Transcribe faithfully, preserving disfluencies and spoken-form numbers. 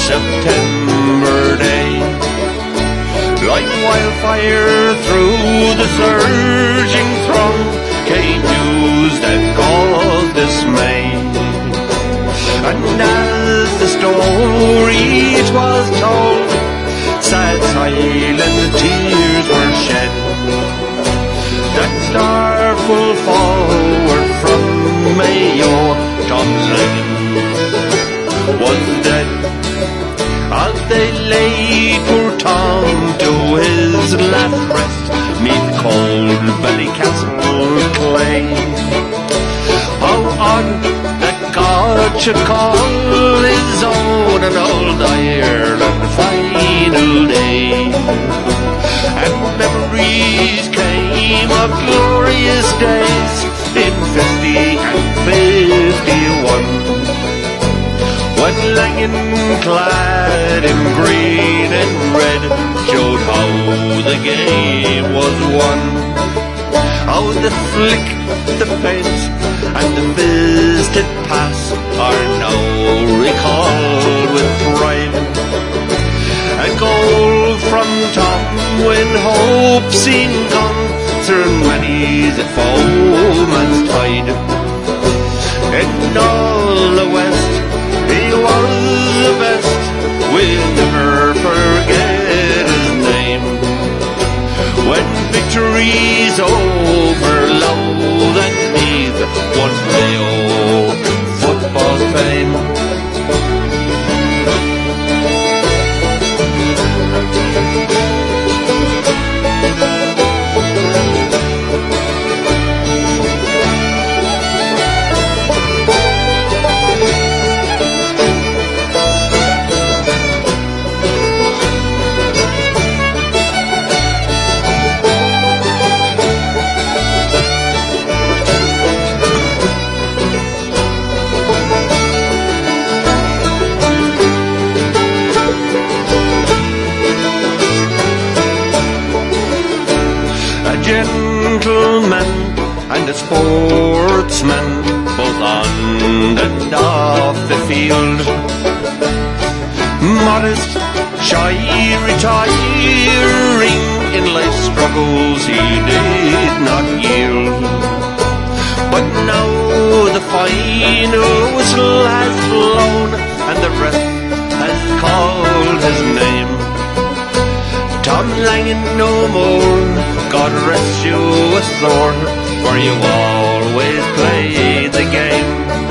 September day. Like wildfire through the surging throng came news that caused dismay. And as the story was told, sad silent tears were shed. That starful forward from Mayo, Tom Langan, was dead. As they laid poor Tom to his last rest, meet cold Ballycastle clay. How odd that God should call his own an old Ireland final day. And memories came of glorious days in fifty and fifty-one, when Langan, clad in green and red, showed how the game was won. How the flick, the feint, and the fisted pass are now recalled with pride. A goal from Tom when hope seemed gone through many's a foeman's tide. In all the West, he was the best, we'll never forget his name. When victory's over, Louth and Meath won Mayo football fame. Gentleman and a sportsman, both on and off the field. Modest, shy, retiring in life's struggles, he did not yield. But now the final whistle has blown and the ref has called his name. Tom Langan no more, God rest you assured, for you always played the game.